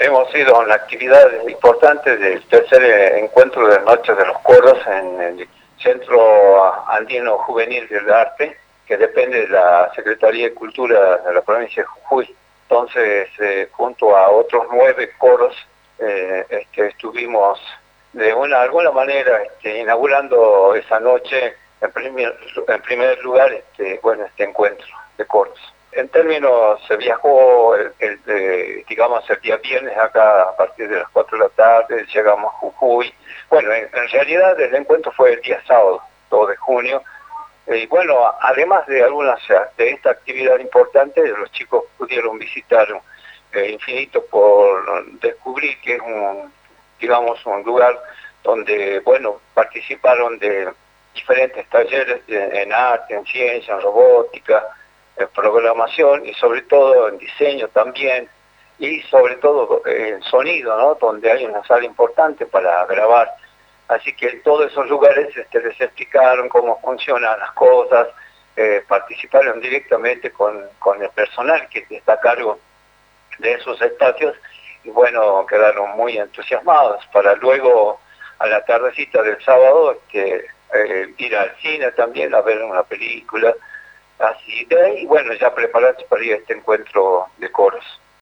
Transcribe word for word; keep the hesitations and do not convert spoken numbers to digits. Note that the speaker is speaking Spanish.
hemos ido a una actividad importante del tercer encuentro de Noches de los Coros en el Centro Andino Juvenil del Arte, que depende de la Secretaría de Cultura de la provincia de Jujuy. Entonces, eh, junto a otros nueve coros, eh, este, estuvimos de una alguna manera este, inaugurando esa noche, en primer, en primer lugar, este, bueno, este encuentro de coros. En términos, se viajó, el, el, el, digamos, el día viernes acá a partir de las cuatro de la tarde, llegamos a Jujuy. Bueno, en, en realidad el encuentro fue el día sábado, dos de junio. Y bueno, además de algunas de esta actividad importante, los chicos pudieron visitar eh, Infinito por descubrir que es un, digamos, un lugar donde, bueno, participaron de diferentes talleres de, en arte, en ciencia, en robótica, en programación y sobre todo en diseño también, y sobre todo en sonido, ¿no? Donde hay una sala importante para grabar. Así que en todos esos lugares este, les explicaron cómo funcionan las cosas, eh, participaron directamente con, con el personal que está a cargo de esos espacios y bueno, quedaron muy entusiasmados para luego a la tardecita del sábado este, eh, ir al cine también a ver una película, así de ahí, bueno, ya prepararse para ir a este encuentro de coros.